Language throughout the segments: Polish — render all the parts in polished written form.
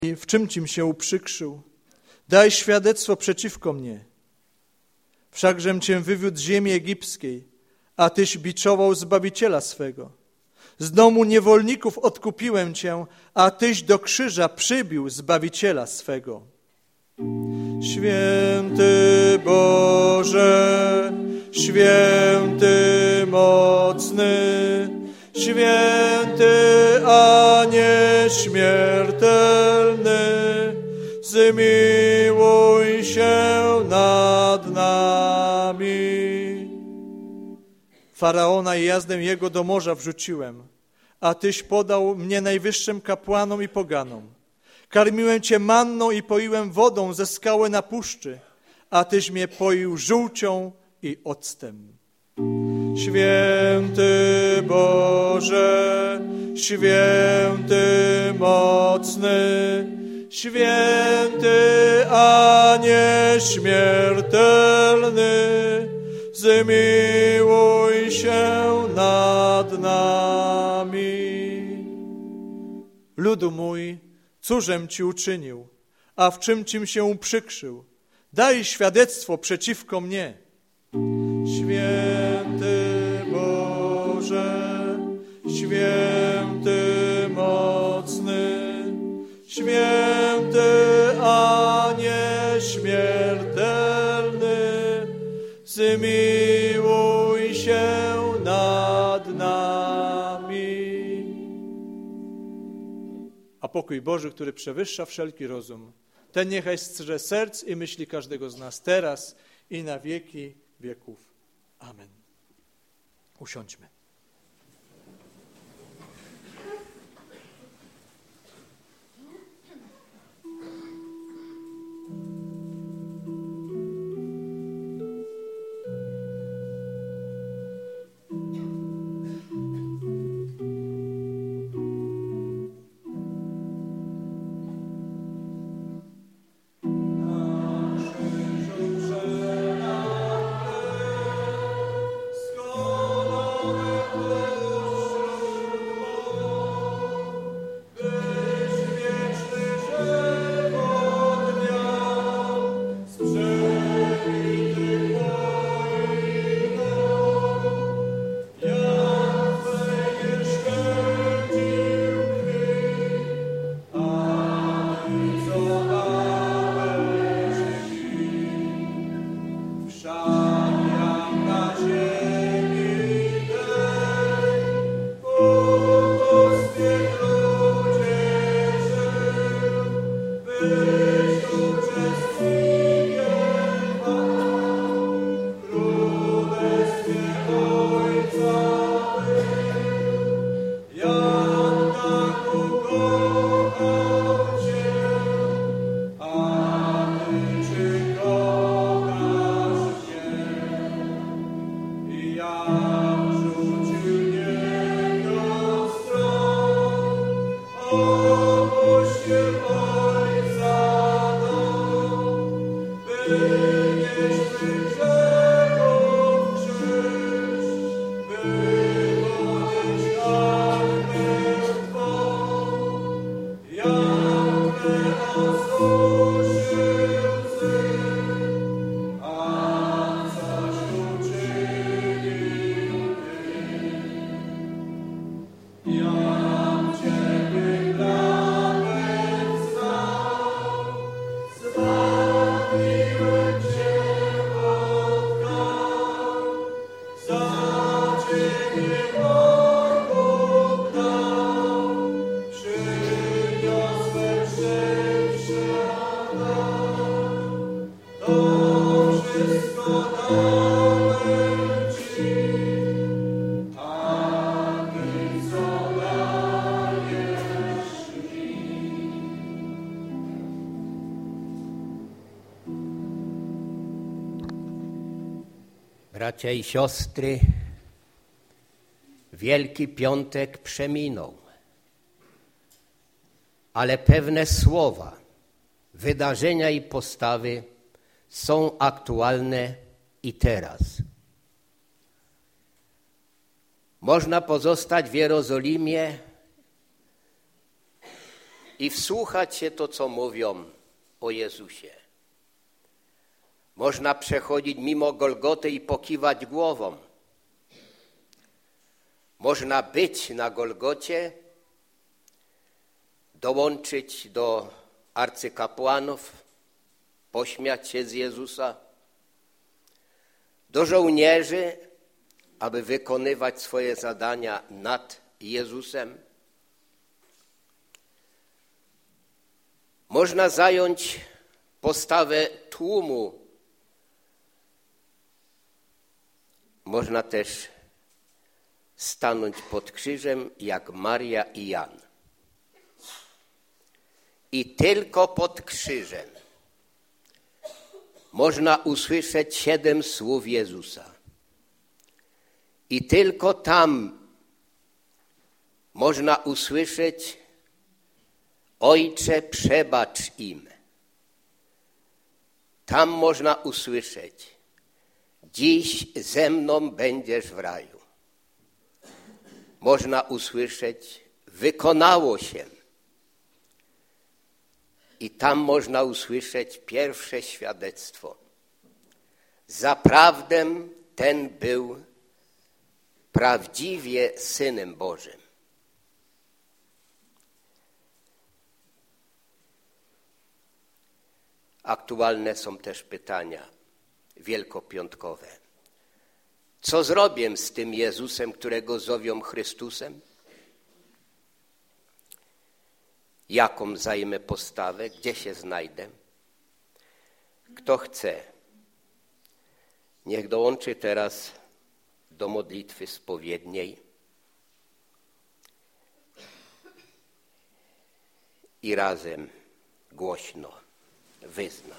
w czym Cim się uprzykrzył? Daj świadectwo przeciwko mnie. Wszakżem Cię wywiódł z ziemi egipskiej, a Tyś biczował Zbawiciela swego. Z domu niewolników odkupiłem Cię, a Tyś do krzyża przybił Zbawiciela swego. Święty Boże, święty mocny, święty, a nieśmiertelny, zmiłuj się nad nami. Faraona i jazdę jego do morza wrzuciłem, a Tyś podał mnie najwyższym kapłanom i poganom. Karmiłem Cię manną i poiłem wodą ze skały na puszczy, a Tyś mnie poił żółcią i octem. Święty Boże, święty mocny, święty, a nieśmiertelny, zmiłuj się nad nami. Ludu mój, cóżem Ci uczynił, a w czym Cim się uprzykrzył? Daj świadectwo przeciwko mnie. Święty Boże, święty mocny, święty, a nieśmiertelny, zmiłuj się nad nami. A pokój Boży, który przewyższa wszelki rozum, ten niechaj strzeże serc i myśli każdego z nas teraz i na wieki wieków. Amen. Usiądźmy. Bracia i siostry, Wielki Piątek przeminął, ale pewne słowa, wydarzenia i postawy są aktualne i teraz. Można pozostać w Jerozolimie i wsłuchać się to, co mówią o Jezusie. Można przechodzić mimo Golgoty i pokiwać głową. Można być na Golgocie, dołączyć do arcykapłanów, pośmiać się z Jezusa, do żołnierzy, aby wykonywać swoje zadania nad Jezusem. Można zająć postawę tłumu. Można też stanąć pod krzyżem jak Maria i Jan. I tylko pod krzyżem można usłyszeć 7 słów Jezusa. I tylko tam można usłyszeć: Ojcze, przebacz im. Tam można usłyszeć: dziś ze mną będziesz w raju. Można usłyszeć: wykonało się. I tam można usłyszeć pierwsze świadectwo: zaprawdę ten był prawdziwie Synem Bożym. Aktualne są też pytania wielkopiątkowe. Co zrobię z tym Jezusem, którego zowią Chrystusem? Jaką zajmę postawę? Gdzie się znajdę? Kto chce, niech dołączy teraz do modlitwy spowiedniej i razem głośno wyzna.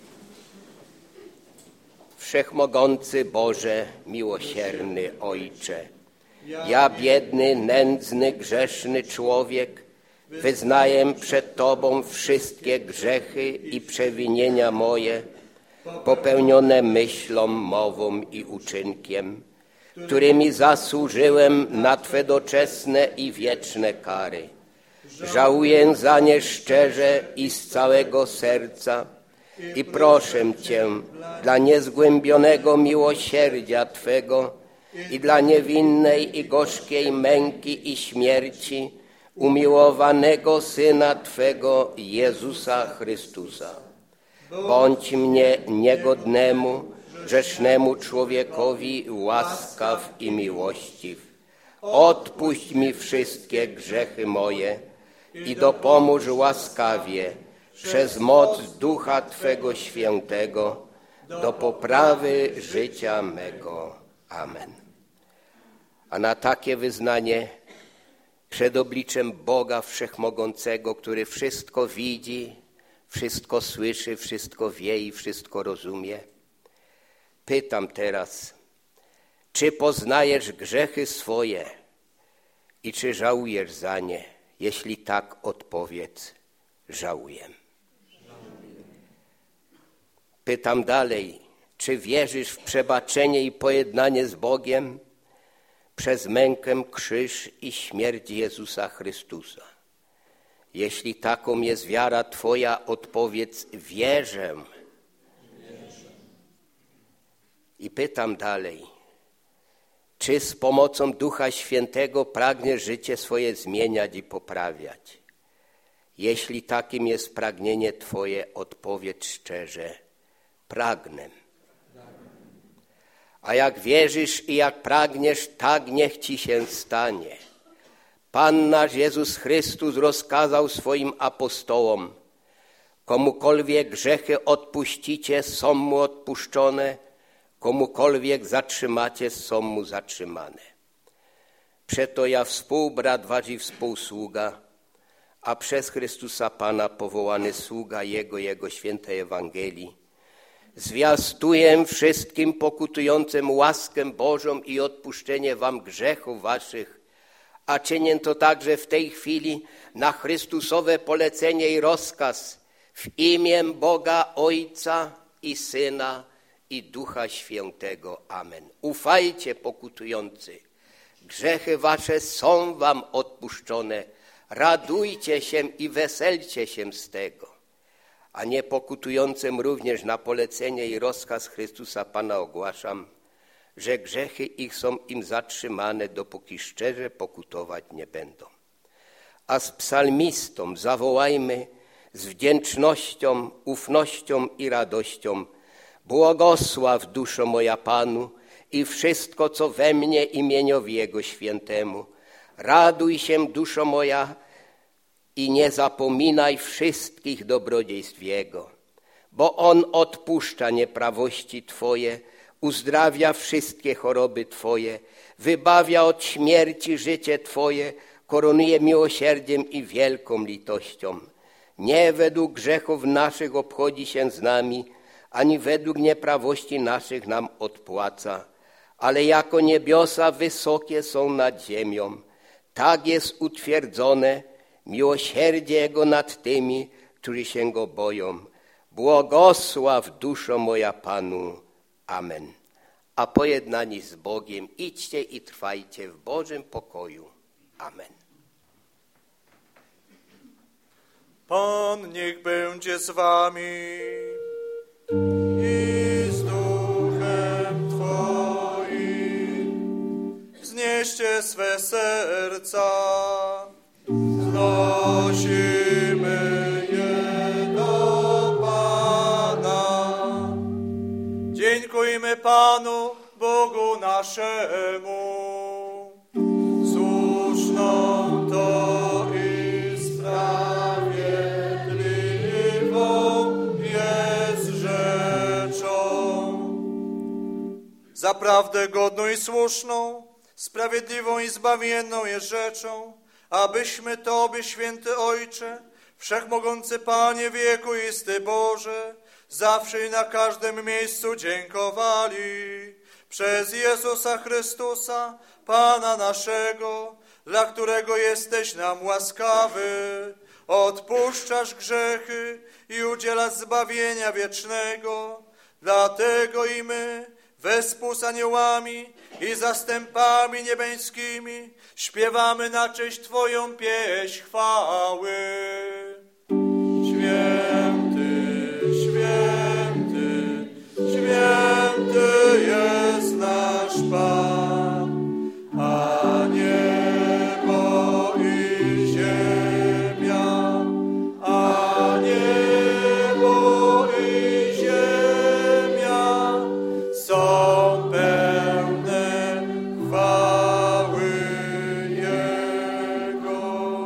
Wszechmogący Boże, miłosierny Ojcze, ja biedny, nędzny, grzeszny człowiek wyznaję przed Tobą wszystkie grzechy i przewinienia moje, popełnione myślą, mową i uczynkiem, którymi zasłużyłem na Twe doczesne i wieczne kary. Żałuję za nie szczerze i z całego serca i proszę Cię dla niezgłębionego miłosierdzia Twego i dla niewinnej i gorzkiej męki i śmierci umiłowanego Syna Twego, Jezusa Chrystusa. Bądź mnie niegodnemu, grzesznemu człowiekowi łaskaw i miłościw. Odpuść mi wszystkie grzechy moje i dopomóż łaskawie przez moc Ducha Twego Świętego do poprawy życia mego. Amen. A na takie wyznanie przed obliczem Boga Wszechmogącego, który wszystko widzi, wszystko słyszy, wszystko wie i wszystko rozumie, pytam teraz: czy poznajesz grzechy swoje i czy żałujesz za nie? Jeśli tak, odpowiedz: żałuję. Pytam dalej: czy wierzysz w przebaczenie i pojednanie z Bogiem przez mękę, krzyż i śmierć Jezusa Chrystusa? Jeśli taką jest wiara Twoja, odpowiedz: wierzę. I pytam dalej: czy z pomocą Ducha Świętego pragniesz życie swoje zmieniać i poprawiać? Jeśli takim jest pragnienie Twoje, odpowiedz szczerze: pragnę. A jak wierzysz i jak pragniesz, tak niech Ci się stanie. Pan nasz Jezus Chrystus rozkazał swoim apostołom: komukolwiek grzechy odpuścicie, są mu odpuszczone, komukolwiek zatrzymacie, są mu zatrzymane. Przeto ja, współbrat wasz i współsługa, a przez Chrystusa Pana powołany sługa Jego świętej Ewangelii, zwiastuję wszystkim pokutującym łaskę Bożą i odpuszczenie wam grzechów waszych, a czynię to także w tej chwili na Chrystusowe polecenie i rozkaz w imię Boga Ojca i Syna i Ducha Świętego. Amen. Ufajcie, pokutujący, grzechy wasze są wam odpuszczone, Radujcie się i weselcie się z tego, a nie pokutującym również na polecenie i rozkaz Chrystusa Pana ogłaszam, że grzechy ich są im zatrzymane, dopóki szczerze pokutować nie będą. A z psalmistą zawołajmy z wdzięcznością, ufnością i radością: błogosław duszo moja Panu i wszystko, co we mnie, imieniowi Jego świętemu. Raduj się, duszo moja, i nie zapominaj wszystkich dobrodziejstw Jego, bo On odpuszcza nieprawości Twoje, uzdrawia wszystkie choroby Twoje, wybawia od śmierci życie Twoje, koronuje miłosierdziem i wielką litością. Nie według grzechów naszych obchodzi się z nami, ani według nieprawości naszych nam odpłaca, ale jako niebiosa wysokie są nad ziemią, tak jest utwierdzone miłosierdzie Jego nad tymi, którzy się Go boją. Błogosław duszo moja Panu. Amen. A pojednani z Bogiem idźcie i trwajcie w Bożym pokoju. Amen. Pan niech będzie z wami i z duchem Twoim. Wznieście swe serca, znosimy je do Pana. Dziękujmy Panu, Bogu naszemu. Słuszną to i sprawiedliwą jest rzeczą. Zaprawdę godną i słuszną, sprawiedliwą i zbawienną jest rzeczą, abyśmy Tobie, święty Ojcze, wszechmogący Panie wiekuisty Boże, zawsze i na każdym miejscu dziękowali przez Jezusa Chrystusa, Pana naszego, dla którego jesteś nam łaskawy, odpuszczasz grzechy i udzielasz zbawienia wiecznego. Dlatego i my, wespół z aniołami i zastępami niebieskimi, śpiewamy na cześć Twoją pieśń chwały. Święty, święty, święty jest nasz Pan, a niebo i ziemia, a niebo i ziemia są pełne chwały Jego.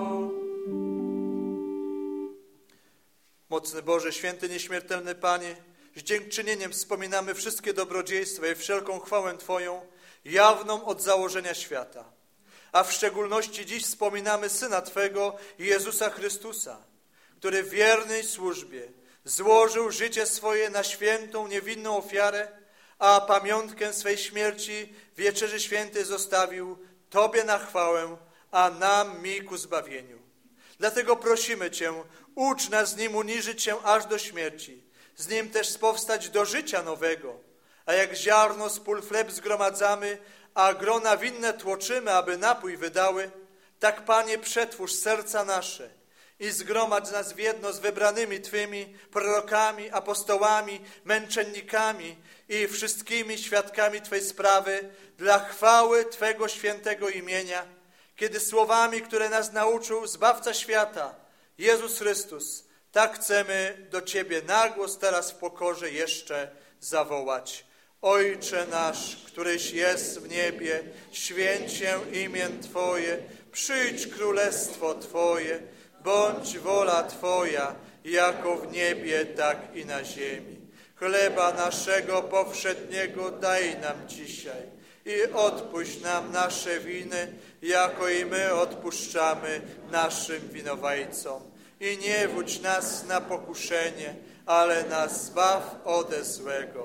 Mocny Boże, święty, nieśmiertelny Panie, z dziękczynieniem wspominamy wszystkie dobrodziejstwa i wszelką chwałę Twoją, jawną od założenia świata. A w szczególności dziś wspominamy Syna Twego, Jezusa Chrystusa, który w wiernej służbie złożył życie swoje na świętą, niewinną ofiarę, a pamiątkę swej śmierci w Wieczerzy Świętej zostawił Tobie na chwałę, a nam mi ku zbawieniu. Dlatego prosimy Cię, ucz nas z Nim uniżyć się aż do śmierci, z Nim też spowstać do życia nowego, a jak ziarno z pól chleb zgromadzamy, a grona winne tłoczymy, aby napój wydały, tak, Panie, przetwórz serca nasze i zgromadź nas w jedno z wybranymi Twymi prorokami, apostołami, męczennikami i wszystkimi świadkami Twej sprawy dla chwały Twego świętego imienia, kiedy słowami, które nas nauczył Zbawca świata, Jezus Chrystus, tak chcemy do Ciebie na głos teraz w pokorze jeszcze zawołać. Ojcze nasz, któryś jest w niebie, święć się imię Twoje, przyjdź królestwo Twoje, bądź wola Twoja, jako w niebie, tak i na ziemi. Chleba naszego powszedniego daj nam dzisiaj i odpuść nam nasze winy, jako i my odpuszczamy naszym winowajcom. I nie wódź nas na pokuszenie, ale nas zbaw ode złego.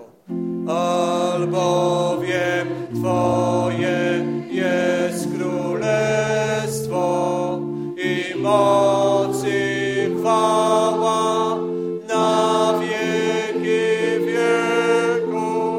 Albowiem Twoje jest królestwo i moc i chwała na wieki wieków.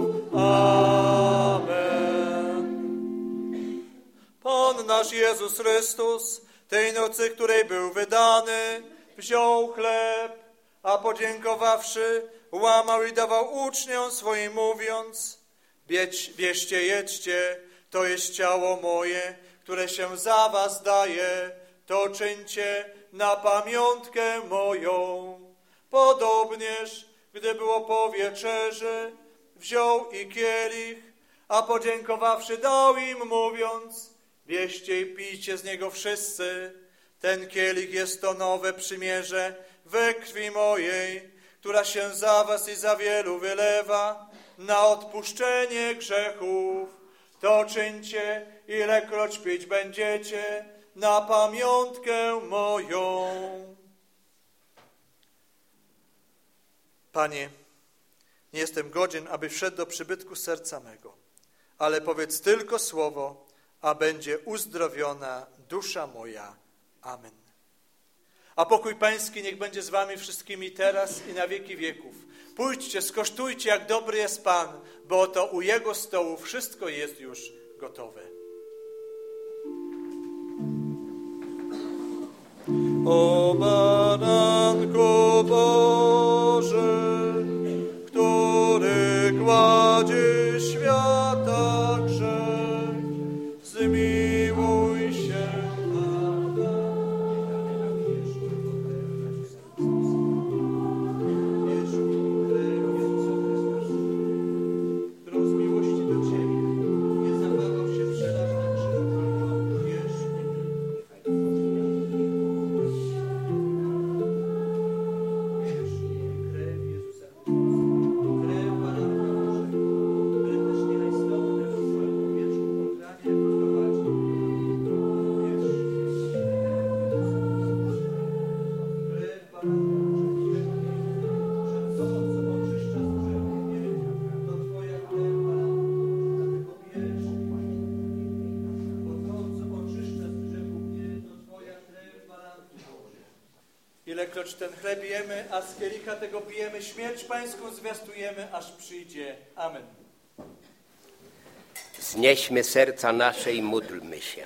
Amen. Pan nasz Jezus Chrystus tej nocy, której był wydany, wziął chleb, a podziękowawszy, łamał i dawał uczniom swoim, mówiąc: bierzcie, jedźcie, to jest ciało moje, które się za was daje, to czyńcie na pamiątkę moją. Podobnież, gdy było po wieczerzy, wziął i kielich, a podziękowawszy, dał im, mówiąc: bierzcie i pijcie z niego wszyscy. Ten kielich jest to nowe przymierze we krwi mojej, która się za was i za wielu wylewa na odpuszczenie grzechów. To czyńcie, ilekroć pić będziecie, na pamiątkę moją. Panie, nie jestem godzien, aby wszedł do przybytku serca mego, ale powiedz tylko słowo, a będzie uzdrowiona dusza moja. Amen. A pokój Pański niech będzie z wami wszystkimi teraz i na wieki wieków. Pójdźcie, skosztujcie, jak dobry jest Pan, bo oto u Jego stołu wszystko jest już gotowe. O Baranku Boży, który gładzi świata grzech, zmiłuj się nad nami. Którą z miłości do Ciebie nie zabawał się przelać na krzyż, tylko wierz Ilekroć ten chleb jemy, a z kielicha tego pijemy, śmierć Pańską zwiastujemy, aż przyjdzie. Amen. Znieśmy serca nasze i módlmy się.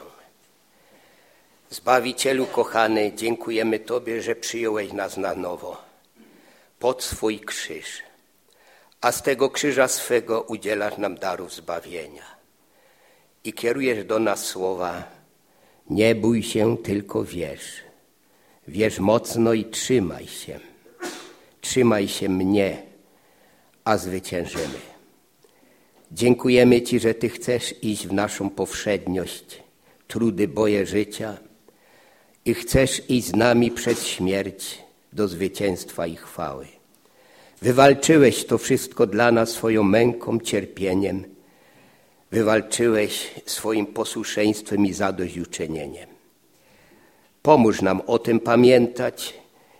Zbawicielu kochany, dziękujemy Tobie, że przyjąłeś nas na nowo pod swój krzyż, a z tego krzyża swego udzielasz nam darów zbawienia i kierujesz do nas słowa: nie bój się, tylko wierz. Wierz mocno i trzymaj się. Trzymaj się mnie, a zwyciężymy. Dziękujemy Ci, że Ty chcesz iść w naszą powszedniość, trudy, boje życia i chcesz iść z nami przez śmierć do zwycięstwa i chwały. Wywalczyłeś to wszystko dla nas swoją męką, cierpieniem. Wywalczyłeś swoim posłuszeństwem i zadośćuczynieniem. Pomóż nam o tym pamiętać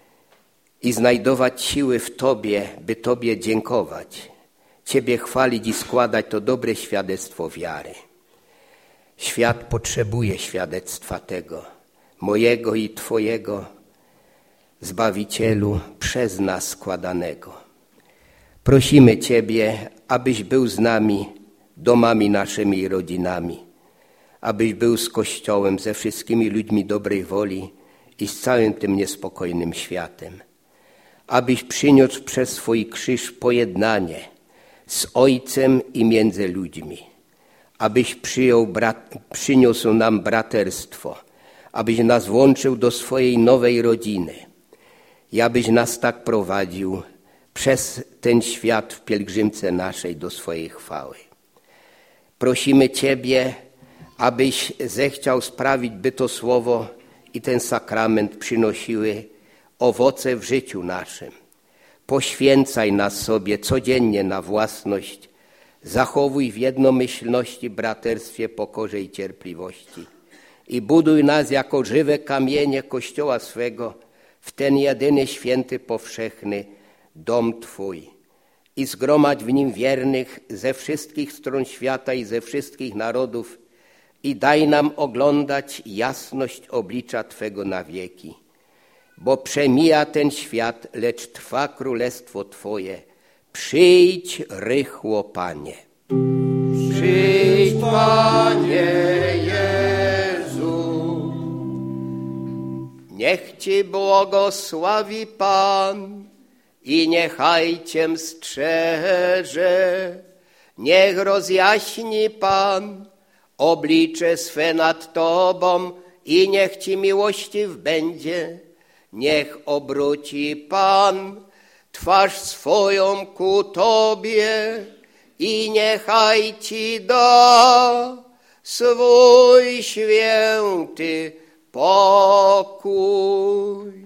i znajdować siły w Tobie, by Tobie dziękować, Ciebie chwalić i składać to dobre świadectwo wiary. Świat potrzebuje świadectwa tego, mojego i Twojego, Zbawicielu, przez nas składanego. Prosimy Ciebie, abyś był z nami, domami naszymi i rodzinami, abyś był z Kościołem, ze wszystkimi ludźmi dobrej woli i z całym tym niespokojnym światem. Abyś przyniósł przez swój krzyż pojednanie z Ojcem i między ludźmi. Abyś przyniósł nam braterstwo, abyś nas włączył do swojej nowej rodziny i abyś nas tak prowadził przez ten świat w pielgrzymce naszej do swojej chwały. Prosimy Ciebie, abyś zechciał sprawić, by to słowo i ten sakrament przynosiły owoce w życiu naszym. Poświęcaj nas sobie codziennie na własność, zachowuj w jednomyślności, braterstwie, pokorze i cierpliwości i buduj nas jako żywe kamienie Kościoła swego w ten jedyny, święty, powszechny dom Twój i zgromadź w nim wiernych ze wszystkich stron świata i ze wszystkich narodów i daj nam oglądać jasność oblicza Twego na wieki. Bo przemija ten świat, lecz trwa królestwo Twoje. Przyjdź rychło, Panie. Przyjdź, Panie Jezu. Niech Ci błogosławi Pan i niechaj Cię strzeże. Niech rozjaśni Pan oblicze swe nad Tobą i niech Ci miłościw będzie. Niech obróci Pan twarz swoją ku Tobie i niechaj Ci da swój święty pokój.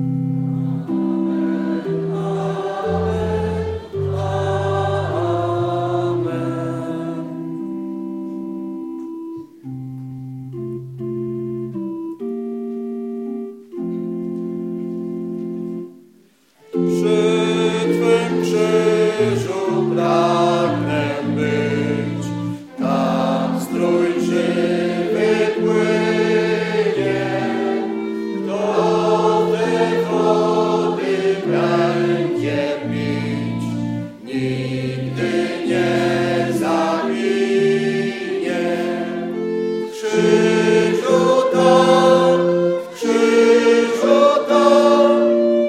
Przy Twym krzyżu pragnę być, tam strój żywy płynie. Kto te wody będzie pić, nigdy nie zaginie. W krzyżu tam, w krzyżu tam,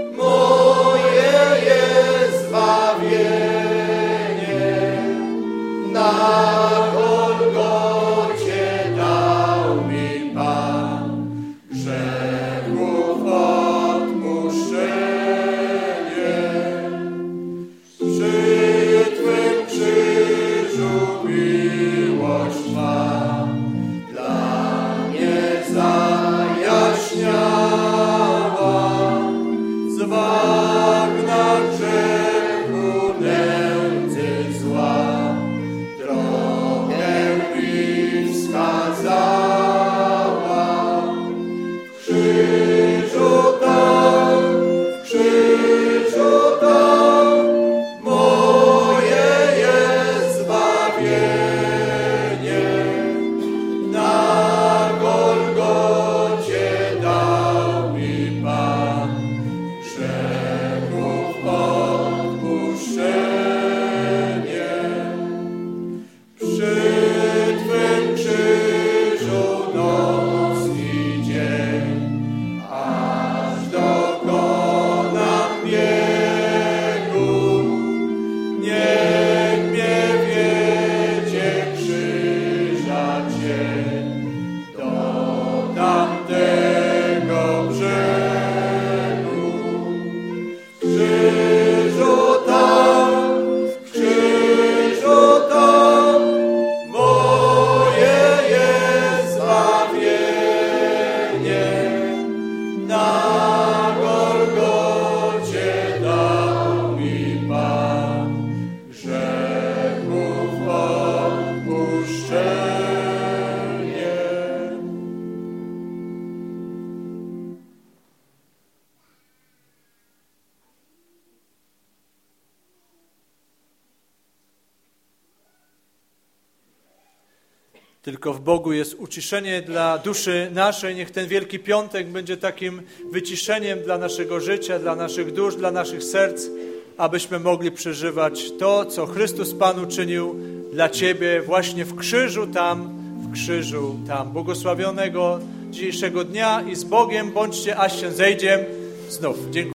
na Golgocie dał mi Pan grzechów odpuszczenie. Przy Twym krzyżu miłość Twa dla mnie zajaśniała, z bagna grzechu nędzy zła. W krzyżu tam, moje jest zbawienie. Na Golgocie dał mi Pan grzechów odpuszczenie. Przy Twym krzyżu noc i dzień, aż dokonam biegu. Niech mnie wiedzie krzyża cień do tamtego brzegu. W krzyżu tam, moje jest zbawienie. Na Golgocie dał mi Pan grzechów odpuszczenie. Tylko w Bogu jest uciszenie dla duszy naszej. Niech ten Wielki Piątek będzie takim wyciszeniem dla naszego życia, dla naszych dusz, dla naszych serc, abyśmy mogli przeżywać to, co Chrystus Pan uczynił dla Ciebie właśnie w krzyżu tam, w krzyżu tam. Błogosławionego dzisiejszego dnia i z Bogiem bądźcie, aż się zejdziem znów. Dziękuję.